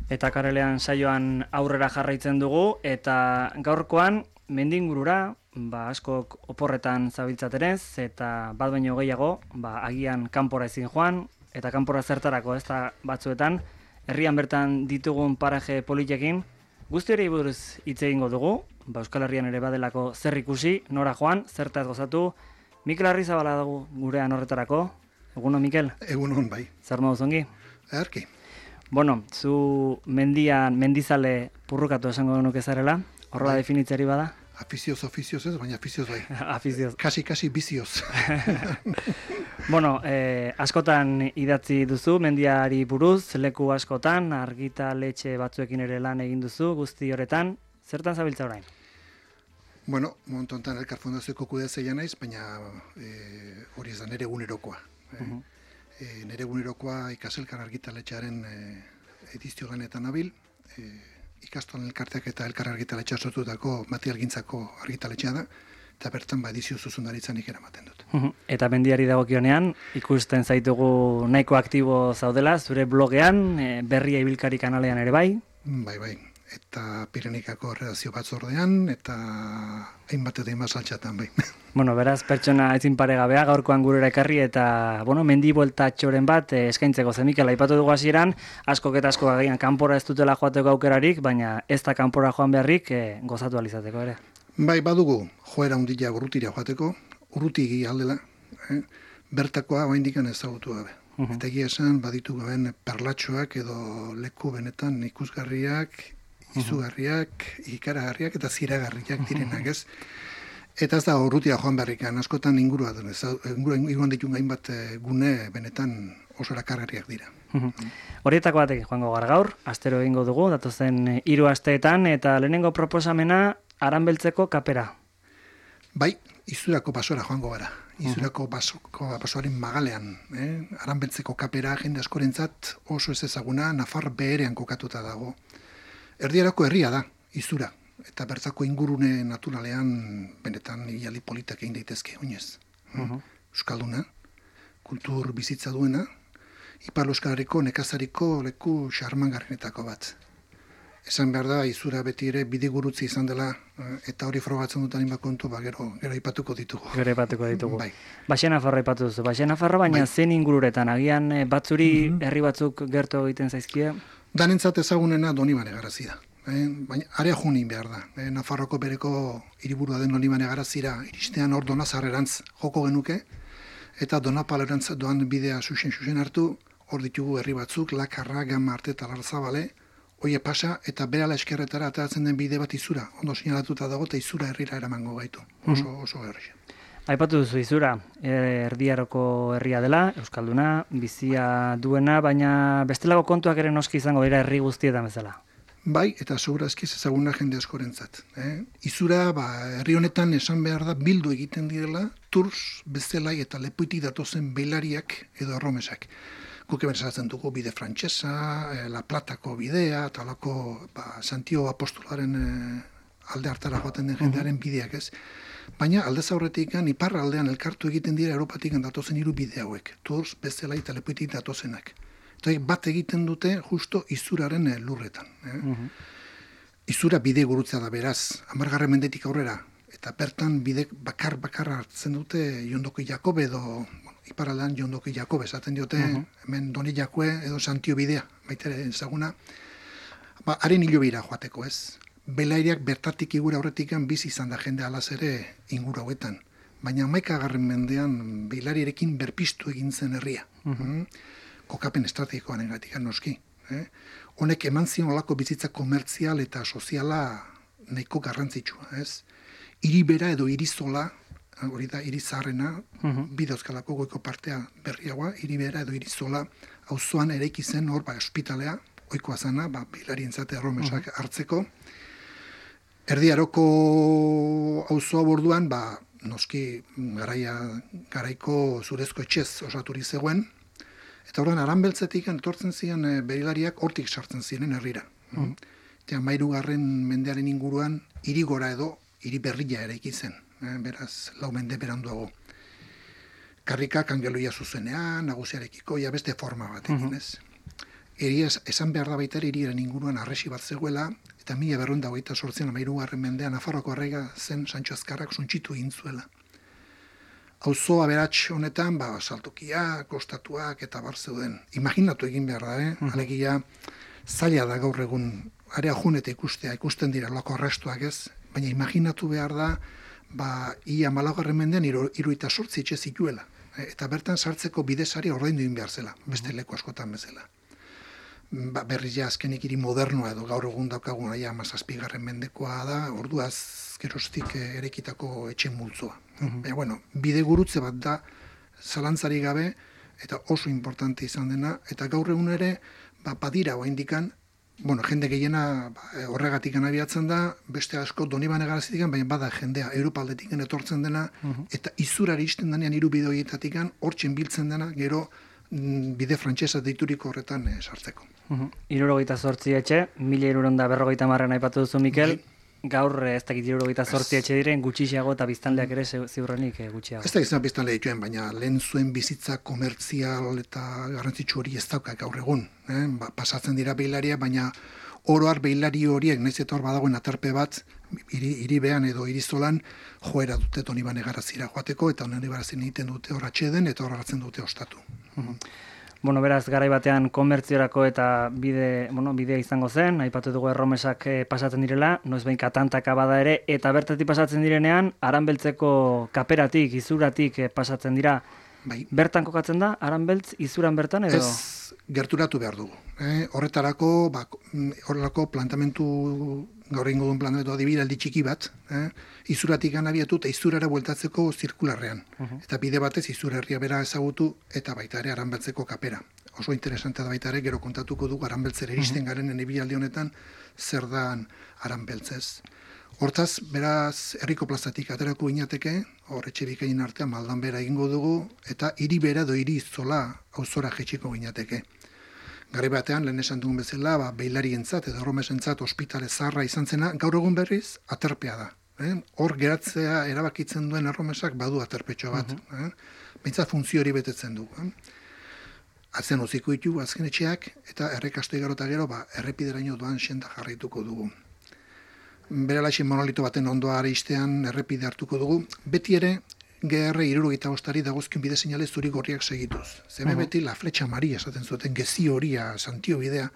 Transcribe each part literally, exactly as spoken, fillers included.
Eta karelean saioan aurrera jarraitzen dugu, eta gaurkoan mendingurura, ba, askok oporretan zabiltzatenez, eta bat baino gehiago, ba, agian kanpora ezin joan, eta kanpora zertarako ez da batzuetan, herrian bertan ditugun paraje politekin, guzti hori buruz hitz egingo dugu, ba, Euskal Herrian ere badelako zer ikusi, nora joan, zertaz gozatu. Mikel Arrizabala dugu gurean horretarako. Egunon, Mikel? Egunon, bai. Zer moduz ongi? Erki. Bueno, zu mendian, mendizale purrukatu esango nuke zarela, horrela bai. Definitzeri bada? Afizioz, afizioz ez, baina afizioz bai. Afizioz. Kasi, kasi bizioz. Bueno, eh, askotan idatzi duzu, mendiari buruz, leku askotan, argitaletxe batzuekin ere lan egin duzu, guzti horretan, zertan zabiltza orain? Bueno, momentu honetan Elkar Fondazioko kudeatzailea naiz, baina e, hori ez da nire egunerokoa. E, uh -huh. e, nire egunerokoa Ikaselkar argitaletxearen e, edizio lanetan nabil, e, ikastolan elkarteak eta Elkar argitaletxea sortutako materialgintzako argitaletxea da, eta bertan ba edizio zuzendaritzan ikera ematen dut. Uh -huh. Eta mendiari dagokionean, ikusten zaitugu nahiko aktibo zaudela, zure blogean, e, berria ibilkari kanalean ere bai? Bai, bai. Eta Pirenikako redakzio batzordean, eta hainbat eta hainbat saltxatan, bai. Bueno, beraz, pertsona ezin paregabea, gaurkoan gurera ekarri, eta, bueno, mendi bueltatxoren bat eh, eskaintzeko zen, Mikel, aipatu dugu hasieran, askok eta askok agian kanpora ez dutela joateko aukerarik, baina ez da kanpora joan beharrik eh, gozatu alizateko ere. Bai, badugu, joera hundila urrutira joateko, urruti aldela, eh? bertakoa baindikan ezagutu gabe. Uh -huh. Eta egia esan, baditu gaben perlatxoak edo leku benetan ikusgarriak, izugarriak, ikaragarriak eta ziragarriak direnak, ez? Eta ez da urrutia joan beharrikan, askotan ingurua den, ez inguruan ditun gainbat gune benetan oso erakargarriak dira. Horietako batek joango gara gaur, astero egingo dugu, datozen hiru asteetan, eta lehenengo proposamena Aranbeltzeko kapera. Bai, Izurako basora joango gara. Izurako basoko, basoaren magalean. Eh? Aranbeltzeko kapera jende askorentzat oso ez ezaguna, Nafar beherean kokatuta dago. Erdierako herria da, Izura, eta bertako ingurune naturalean benetan hiali politak egin daitezke, oinez. Uh -huh. Euskalduna, kultur bizitza duena, Ipar Euskarriko nekazariko leku xarmangarrenetako bat. Esan behar da, Izura beti ere bidigurutzi izan dela, eta hori frogatzen dut anima kontu, ba, gero, gero ipatuko ditugu. Gero ipatuko ditugu. Bai. Baxe Nafarroa ipatu duzu, Baxe Nafarroa, baina bai. Zen ingururetan, agian batzuri mm -hmm. herri batzuk gertu egiten zaizkie? Danentzat ezagunena Donibane Garazi da. Eh, baina area junin behar da. Eh, Nafarroko bereko hiriburua den Donibane Garazira iristean hor Donazarrerantz joko genuke, eta Donapalerantz doan bidea susen-susen hartu, hor ditugu herri batzuk, Lakarra, Gama, Arte eta Larzabale, Oie pasa, eta berala eskerretara ateratzen den bide bat Izura. Ondo sinalatuta dago, eta Izura herrira eramango gaitu. Oso, oso herri. Aipatu duzu Izura, erdiaroko herria dela, Euskalduna, bizia duena, baina bestelako kontuak ere noski izango dira herri guztietan bezala. Bai, eta segurazki ezaguna jende askorentzat. Eh? Izura, ba, herri honetan esan behar da bildu egiten direla, Tours, Bezelai eta Lepoiti datozen beilariak edo erromesak. Guke berezatzen dugu bide frantsesa, eh, La Platako bidea, eta alako ba, Santiago apostolaren eh, alde hartara joaten den jendearen bideak ez. Baina aldez aurretik ipar aldean elkartu egiten dira Europatik datozen hiru bide hauek. Tours, Bezelai eta Lepoitik datozenak. Eta bat egiten dute justo Izuraren eh, lurretan. Eh? Uh -huh. Izura bide gurutzea da beraz, hamargarren mendetik aurrera. Eta bertan bide bakar bakarra hartzen dute Jondoki Jakobe edo iparaldean Jondoki Jakobe esaten diote, uh -huh. hemen Doni Jakue edo Santio bidea, baitere ezaguna. Ba, haren hilobira joateko ez. Belairiak bertatik igura horretikan bizi izan da jende alaz ere inguru hauetan. Baina hamaikagarren mendean belariarekin berpiztu egin zen herria. Uh -huh. hmm? Kokapen estrategikoan egatik noski. Eh? Honek eman zion olako bizitza komertzial eta soziala nahiko garrantzitsua, ez? Iribera edo irizola, hori da irizarrena, uh -huh. bideozkalako goiko partea berriagoa, iribera edo irizola, auzoan eraiki zen hor, ba, ospitalea, oikoa zana, ba, bilarientzat erromesak uh -huh. hartzeko. Erdiaroko auzoa borduan, ba, noski garaia, garaiko zurezko etxez osaturi zegoen, eta horren Aranbeltzetik etortzen ziren e, berilariak hortik sartzen ziren herrira. Uh -huh. Eta hamahirugarren mendearen inguruan, hirigora edo hiri berria eraiki zen. Eh, beraz, lau mende beranduago. Karrikak angeluia zuzenean, nagusiarekiko, ja beste forma bat egin, ez? Eria esan behar da baita ere hiriaren inguruan harresi bat zegoela, eta mila berrehun eta hogeita zortzian hamahirugarren mendean Nafarroako errega zen Santxo Azkarrak suntsitu egin zuela. Auzo aberats honetan, ba, saltokiak, ostatuak eta bar zeuden. Imaginatu egin behar da, eh? Alegia, zaila da gaur egun, area jun eta ikustea, ikusten dira lako arrastuak ez, baina imaginatu behar da, ba, ia malagarren mendean hirurogeita zortzi etxe zituela. Eta bertan sartzeko bidesari ordaindu egin behar zela, beste leku askotan bezala. Ba, berriz ja azkenik hiri modernoa edo gaur egun daukagun aia hamazazpigarren mendekoa da, orduaz geroztik erekitako etxe multzoa. Uh-huh. Baina, bueno, bide gurutze bat da, zalantzari gabe, eta oso importante izan dena, eta gaur egun ere, ba, badira oa indikan, bueno, jende gehiena ba, horregatik abiatzen da, beste asko Donibane Garazitik, baina bada jendea Europaldetik etortzen dena, uh-huh. eta izurari izten denean hiru bide horietatik hortzen biltzen dena, gero bide frantsesa deituriko horretan e, sartzeko. Uh-huh. Hirurogeita zortzi etxe, mila hirurogeita da berrogeita marren aipatu duzu, Mikel, bai. Gaur ez dakit hirurogeita zortzi etxe diren gutxiago eta biztanleak ere ziurrenik gutxiago. Ez da izan biztanle dituen, baina lehen zuen bizitza komertzial eta garrantzitsu hori ez dauka gaur egun. Eh? Ba, pasatzen dira behilaria, baina oroar behilari horiek, nahiz eta hor badagoen atarpe bat, hiri, hiri behan edo hirizolan joera dute Donibane Garazira joateko, eta Donibane Garazira egiten dute hor atxeden eta hor hartzen dute ostatu. Uh-huh. Bueno, beraz, garai batean komertziorako eta bide, bueno, bidea izango zen, aipatu dugu erromesak eh, pasatzen direla, noiz behin katantaka bada ere, eta bertatik pasatzen direnean, Aranbeltzeko kaperatik, izuratik eh, pasatzen dira. Bai. Bertan kokatzen da, Aranbeltz izuran bertan edo? Ez, gerturatu behar dugu. Eh? Horretarako, ba, horrelako plantamentu, gaur egingo duen plantamentu adibidaldi txiki bat, eh? Izuratik abiatu eta izurara bueltatzeko zirkularrean. Uh-huh. Eta bide batez izur herria bera ezagutu eta baita ere Aranbeltzeko kapera. Oso interesante da baita ere, gero kontatuko dugu Aranbeltzera iristen garen enebialdi honetan zer dan Aranbeltzez. Hortaz, beraz, herriko plazatik aterako inateke, hor etxe bikain artean maldan bera egingo dugu, eta hiri bera do hiri zola auzora jetxiko inateke. Garai batean, lehen esan dugun bezala, ba, beilarientzat edo erromesentzat ospitale zaharra izan zena, gaur egun berriz, aterpea da. Eh? Hor geratzea erabakitzen duen erromesak badu aterpetxo bat. Uh-huh. eh? Bintzat funtzio hori betetzen dugu. Eh? Atzen uziko ditu azken etxeak, eta errekasto igarota gero, ba, errepideraino doan senda jarraituko dugu. Beralaxen monolito baten ondoa istean errepide hartuko dugu. Beti ere, G R hirurogeita bostari dagozkin bide seinale zuri gorriak segituz. Zeme uh-huh. beti la flecha maria esaten zuten, gezi horia, santio bidea,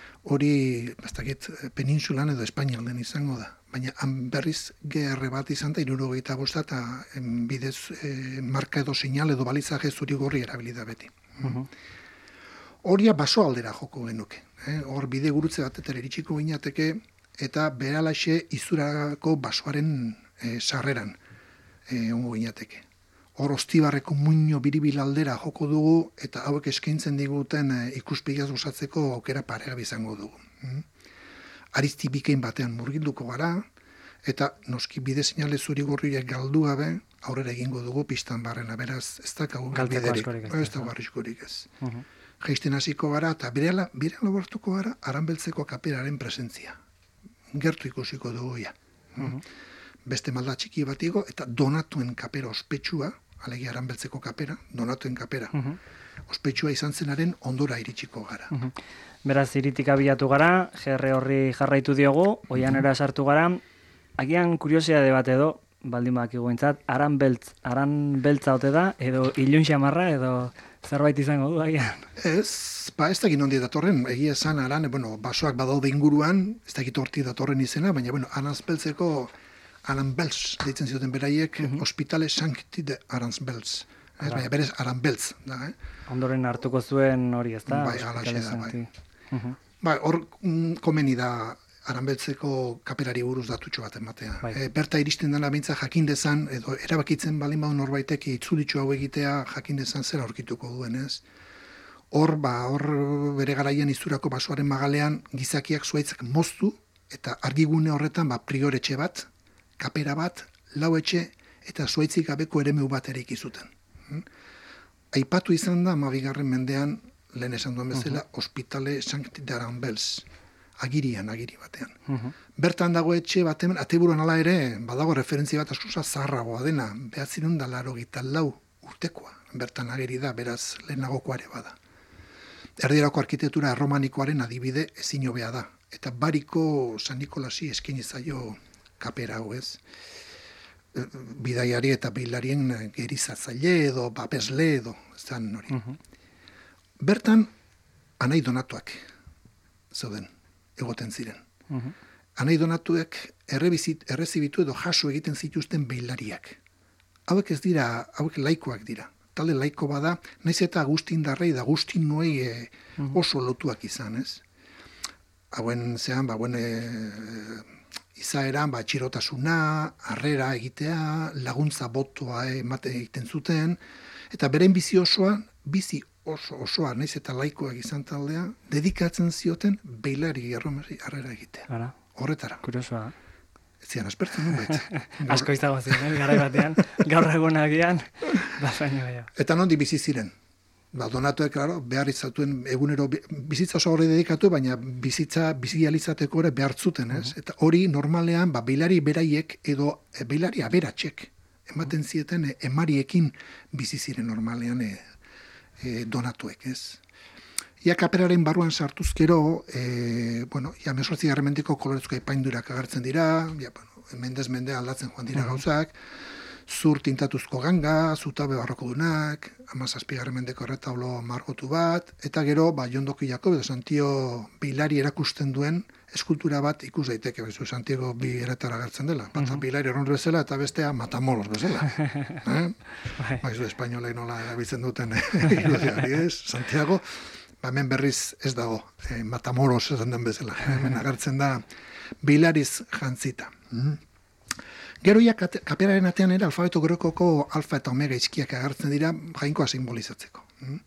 hori, bastakit, peninsulan edo Espainialden izango da. Baina han berriz G R bat izan da, hirurogeita bosta eta bidez eh, marka edo seinale edo balizaje zuri gorri erabilida beti. Uh-huh. Horia baso aldera joko genuke. Eh? Hor bide gurutze batetera iritsiko gineateke, eta beralaxe izurako basoaren e, sarreran e, ongo gineateke. Hor ostibarreko muino biribil aldera joko dugu, eta hauek eskaintzen diguten e, ikuspigaz gozatzeko aukera paregabe izango dugu. Mm? Arizti bikein batean murgilduko gara, eta noski bide seinale zuri gorriak galdu gabe, aurrera egingo dugu pistan barrena, beraz ez dakagu galbiderik, ez dago arriskorik ez. Uh-huh. Jaisten hasiko gara, eta berehala, berehala bortuko gara, Aranbeltzeko kaperaren presentzia. Gertu ikusiko dugu ja. Uh-huh. Beste malda txiki batigo, eta donatuen kapera ospetsua, alegia Aranbeltzeko kapera, donatuen kapera. Uh-huh. Ospetsua izan zenaren ondora iritsiko gara. Uh-huh. Beraz, iritik abiatu gara, gerre horri jarraitu diogu, oianera sartu gara, agian kuriosidade bat edo, baldin bakigu entzat, Aranbeltz, Aranbeltza ote da, edo ilun xamarra, edo zerbait izango du agian. Ez, ba ez dakit nondi datorren, egia esan Aran, bueno, basoak badaude inguruan, ez dakit horti datorren izena, baina, bueno, Aranbeltzeko Aranbeltz, deitzen zioten beraiek, uh-huh. Hospitale Sancti de Aranbeltz. Ez, baina berez Aranbeltz, da, eh? Ondoren hartuko zuen hori, ez da? Bai, alaxe da, bai. Uh-huh. Bai, hor mm, komeni da Aranbeltzeko kaperari buruz datutxo bat ematea. Bai. E, berta iristen dela bintza jakin dezan, edo erabakitzen balin badu norbaitek itzulitxo hau egitea jakin dezan zer aurkituko duen, ez? Hor, ba, hor bere garaian izurako basoaren magalean gizakiak zuaitzak moztu, eta argigune horretan, ba, prioretxe bat, kapera bat, lau etxe, eta zuaitzik gabeko eremeu bat ere ikizuten. Hmm? Aipatu izan da, amabigarren mendean, lehen esan duen bezala, uh-huh. Hospitale Sancti de Aranbeltz. Agirian, agiri batean. Uh-huh. Bertan dago etxe batean, ateburuan ala ere, badago referentzia bat askosa zaharragoa dena, behatzirun da laro gita lau urtekoa. Bertan ageri da, beraz lehenagokoa ere bada. Erdirako arkitektura erromanikoaren adibide ezin hobea da. Eta Bariko San Nikolasi eskaini zaio kapera hau, ez? Bidaiari eta bilarien gerizatzaile edo babesle edo zan hori. Uh-huh. Bertan, Anai Donatuak zeuden, egoten ziren. Uh-huh. Anai Donatuek errezibitu edo jaso egiten zituzten beilariak. Hauek ez dira, hauek laikoak dira. Talde laiko bada, naiz eta Agustin Darrei da Agustin Noei e, uh-huh. oso lotuak izan, ez? Hauen zean, ba, buen, e, izaeran, ba, txirotasuna, harrera egitea, laguntza botoa emate egiten zuten, eta beren bizi osoan, bizi oso osoa, naiz eta laikoak izan taldea, dedikatzen zioten beilari erromeri harrera egitea. Ara. Horretara. Kuriosoa. Ez zian, aspertzen nun bet. Asko izago ziren, garai batean, gaur egunagian, bazaino ja. Eta nondi bizi ziren? Ba, Donatuek, claro, behar izatuen egunero, bizitza oso horre dedikatu, baina bizitza, bizializateko ere behar zuten, ez? Uh-huh. Eta hori normalean, ba, beilari beraiek edo e, beilari aberatxek, ematen zieten e, emariekin bizi ziren normalean e, e, Donatuek, ez? Ia kaperaren barruan sartuzkero, e, bueno, ja mesortzi garramendiko kolorezko epaindurak agertzen dira, ja, bueno, mendez mende aldatzen joan dira uh-huh. gauzak, zur tintatuzko ganga, zutabe barrokodunak, amazazpigarren mendeko erretaulo margotu bat, eta gero, ba, Jondoki Jakob edo Santio Bilari erakusten duen eskultura bat ikus daiteke, bezu, Santiago bi eretara gertzen dela. Bata uh-huh. Bilari erron bezala eta bestea Matamoros bezala. eh? Baizu, espainolei nola erabiltzen duten irudiari, ez? Santiago, ba, hemen berriz ez dago, eh, Matamoros esan den bezala. Hemen agertzen da Bilariz jantzita. Mm. Gero ja kaperaren atean ere alfabeto grekoko alfa eta omega izkiak agertzen dira jainkoa simbolizatzeko.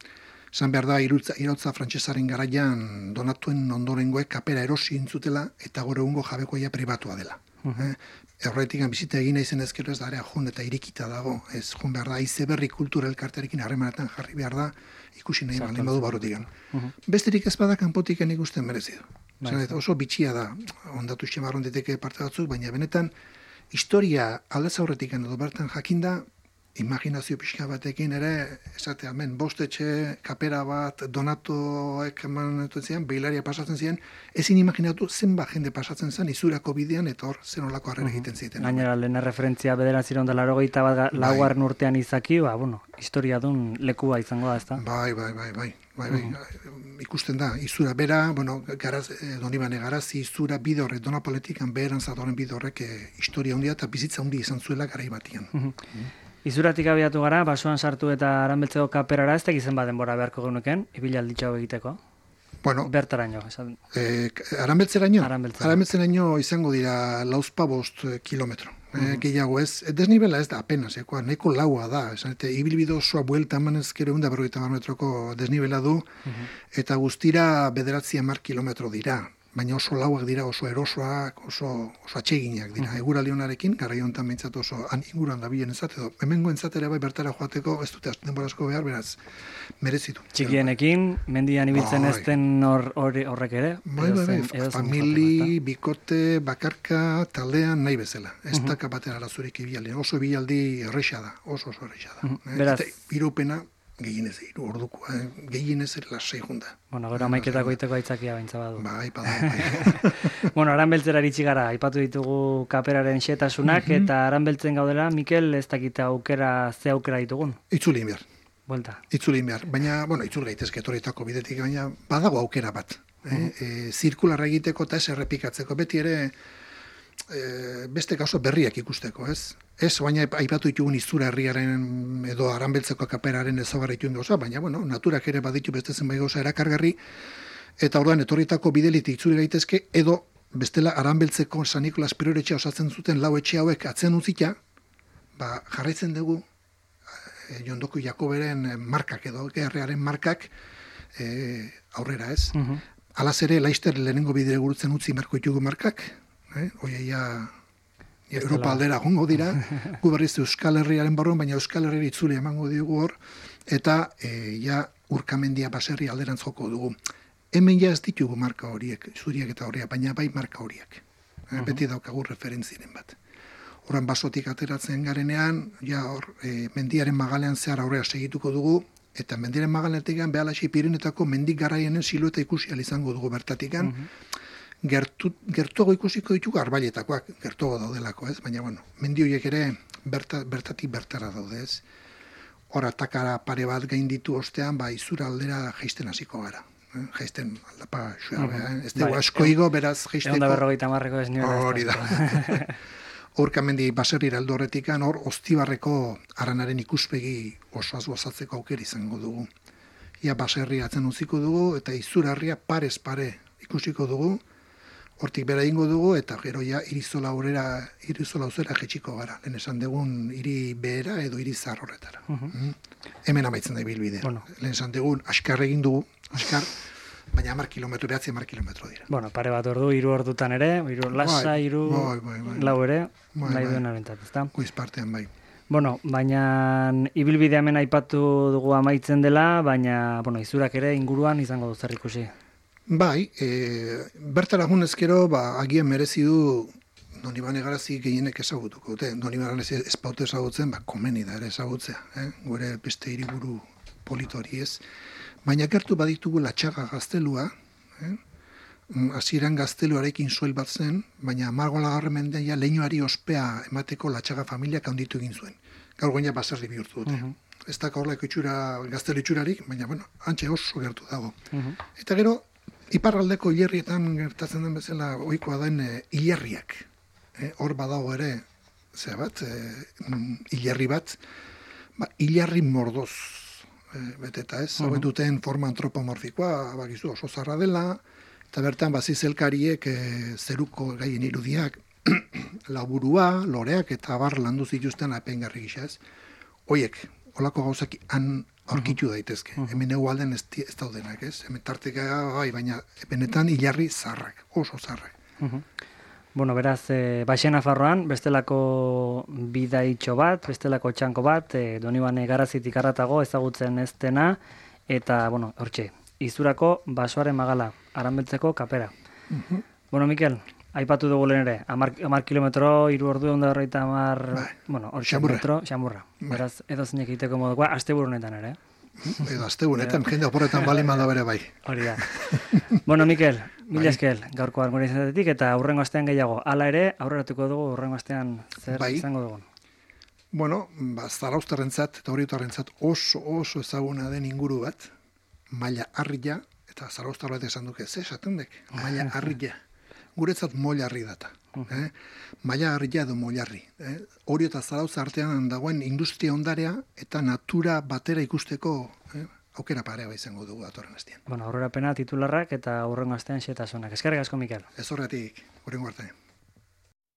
Esan behar da, irutza, irautza frantsesaren garaian Donatuen ondorengoek kapera erosi intzutela eta gore ungo jabekoia pribatua dela. Uh-huh. Eh? Horretik bizita egin izen ezkero ez da area jun eta irikita dago. Ez jun behar da, izeberri kultura elkartearekin harremanetan jarri behar da, ikusi nahi baldin badu barotikan. Uh-huh. Besterik ez bada kanpotiken ikusten merezidu. Bai. Oso bitxia da, ondatu xemarron diteke parte batzuk, baina benetan historia aldez aurretik edo bertan jakinda, imaginazio pixka batekin ere, esate, hemen, bostetxe, kapera bat, Donatoek eman zian, beilaria pasatzen zian, ezin imaginatu zenbat jende pasatzen zen izurako bidean, eta hor zen olako harrera egiten zieten. Gainera, lehen referentzia bederatziron da larogeita bat laugarren urtean izaki, ba, bueno, historia dun lekua izango da, ezta? Bai, bai, bai, bai. Bai, bai, uh-huh. Ikusten da, izura bera, bueno, garaz, Donibane Garazi, izura bide horrek, Donapoletikan beheran zatoren bide horrek eh, historia handia eta bizitza handia izan zuela garai batian. Uh-huh. Uh-huh. Izuratik abiatu gara, basoan sartu eta Aranbeltzeko kaperara, ez tekizen ba denbora beharko genuken, ibilalditxo egiteko? Bueno, bertaraino, esan. Eh, Aranbeltzeraino? Aranbeltzeraino. Aranbeltzeraino izango dira lauzpa bost kilometro. Uh-huh. Eh, gehiago ez, desnibela ez da apenas, ekoa, nahiko laua da, esan, eta ibilbide osoa buelta eman ezkero egun da berrogeita hamar metroko desnibela du, uh-huh. eta guztira bederatzi hamar kilometro dira. Baina oso lauak dira, oso erosoak, oso, oso atseginak dira. Uh-huh. Egura lionarekin, gara jontan behintzat oso han inguruan da bilen ezat, edo hemengo entzatera bai bertara joateko, ez dute denborazko behar, beraz, merezitu. Txikienekin, mendian ibiltzen ez den hor, hor, horrek ere? Bai, bai, bai, famili, bikote, bakarka, taldean nahi bezala. Ez uh-huh. daka batera arazurik ibialdi. Oso ibialdi erresa da, oso oso erresa da. Uh-huh. Beraz. Eta irupena, gehienez, iru orduko, eh? gehienez lasei junda. Bueno, gero amaiketako iteko aitzakia baintza badu. Bai, bada, bai. Bueno, Aranbeltzera iritsi gara, aipatu ditugu kaperaren xetasunak, mm-hmm. eta Aranbeltzen gaudela, Mikel, ez dakita aukera, ze aukera ditugun? Itzuli behar. Buelta. Itzuli behar, baina, bueno, itzul gaitezke etorritako bidetik, baina badago aukera bat. Eh? Mm-hmm. E, zirkularra egiteko eta ez errepikatzeko, beti ere e, beste gauza berriak ikusteko, ez? Ez, baina aipatu ditugun izura herriaren edo Aranbeltzeko kaperaren ezagarri dituen gauza, baina, bueno, naturak ere baditu beste zenbait gauza erakargarri, eta orduan etorritako bidelitik itzuli gaitezke, edo bestela Aranbeltzeko San Nikolas Priore-etxea osatzen zuten lau etxe hauek atzen utzita, ba, jarraitzen dugu e, Jondoku Jakoberen markak edo gerrearen markak e, aurrera ez. Uh-huh. Alaz ere, Laister lehenengo bidere gurutzen utzi marko ditugu markak, eh? Oia, Europa aldera jongo dira, gu berriz Euskal Herriaren barruan, baina Euskal Herri itzuli emango digu hor, eta e, ja Urkamendia baserri alderantz joko dugu. Hemen ja ez ditugu marka horiek, zuriak eta horiak, baina bai marka horiek. Uh-huh. Beti daukagu referentziren bat. Horren basotik ateratzen garenean, ja hor, e, mendiaren magalean zehar aurrea segituko dugu, eta mendiren magaletikan behalaxi Pirinetako mendik garaienen silueta ikusi izango dugu bertatikan, mm -hmm. gertu, gertuago ikusiko ditugu arbailetakoak, gertuago daudelako, ez? Baina, bueno, mendi horiek ere berta, bertatik bertara daude, ez? Hor atakara pare bat gain ditu ostean, ba, izura aldera jaisten hasiko gara. Eh? Jaisten aldapa, xua, mm -hmm. ez dugu asko igo, beraz jaisteko. Egon da berrogeita marreko ez nioela. Hori da. Horkamendi baserrira aldo horretikan, hor Oztibarreko aranaren ikuspegi osoaz gozatzeko aukera izango dugu. Ia baserri atzen utziko dugu, eta izurarria parez pare ikusiko dugu, hortik bera ingo dugu, eta gero ja irizola aurrera, irizola auzera jetxiko gara. Lehen esan dugun hiri behera edo hiri zahar horretara. Uh -huh. mm? Hemen amaitzen da ibilbidea. Bueno. Lehen esan dugun askar egin dugu, askar, baina hamar kilometro, behatzi hamar kilometro dira. Bueno, pare bat ordu, hiru ordutan ere, hiru lasa, hiru lau ere, bai, nahi duen abentat, ezta? Guiz partean, bai. Bueno, baina ibilbidea hemen aipatu dugu amaitzen dela, baina, bueno, izurak ere inguruan izango du zer ikusi. Bai, e, bertara junezkero, ba, agian merezi du Donibane Garazi gehienek ezagutuko dute. Donibane Garazi espaute ezagutzen, ba, komeni da ere ezagutzea, eh? Gure beste hiriburu politori ez. Baina gertu baditugu Latxaga gaztelua, eh? Hasieran gazteluarekin soil bat zen, baina amargolagarren mendeia leinuari ospea emateko Latxaga familiak handitu egin zuen. Gaur goina baserri bihurtu dute. Uh -huh. Ez da horrelako itxura, gaztelu itxurarik, baina, bueno, antxe oso gertu dago. Uh -huh. Eta gero, iparraldeko hilerrietan gertatzen den bezala ohikoa den e, hilerriak. E, hor badago ere, ze bat, e, hilerri bat, ba, hilerri mordoz e, beteta ez, uh -huh. duten forma antropomorfikoa, bakizu oso zarra dela, eta bertan bazizelkariek e, zeruko gaien irudiak, laburua, loreak eta bar landu zituzten apengarri gisa ez. Hoiek, olako gauzak han aurkitu daitezke. Uh -huh. Hemen egualden ez, ez daudenak, ez? Hemen tarteka gai, baina benetan hilarri zarrak, oso zarrak. Uh -huh. Bueno, beraz, e, Baixena Nafarroan, bestelako bidaitxo bat, bestelako txanko bat, e, Donibane Garazitik arratago ezagutzen ez dena, eta, bueno, hortxe, izurako basoaren magala, aranbeltzeko kapera. Uh -huh. Bueno, Mikel, aipatu dugu lehen ere, amar kilometro, iru ordu onda horreita amar, bai. Bueno, hortxe metro, xamurra. Bai. Beraz, edo zinek egiteko modukoa, aste burunetan ere. Edo aste burunetan, jende oporretan bali manda bere bai. Hori da. Bueno, Mikel, mila eskel, gaurko argore izatetik, eta aurrengo astean gehiago. Hala ere, aurreratuko dugu, aurrengo astean zer bai. Izango dugu. Bueno, ba, Zarauztarrentzat eta Oriotarrentzat oso oso ezaguna den inguru bat, maila harria, eta Zarauztar bat esan duke, ze esaten dek, maila harria. Guretzat moilarri data. Uh -huh. eh? Maila harria edo moilarri. Eh? Orio eta Zarauz artean dagoen industria ondarea eta natura batera ikusteko eh? aukera parea izango dugu datorren astean. Bueno, aurrerapena titularrak eta aurrengo astean xetasunak. Eskerrik asko, Mikel. Ez horretik, horrengo arte.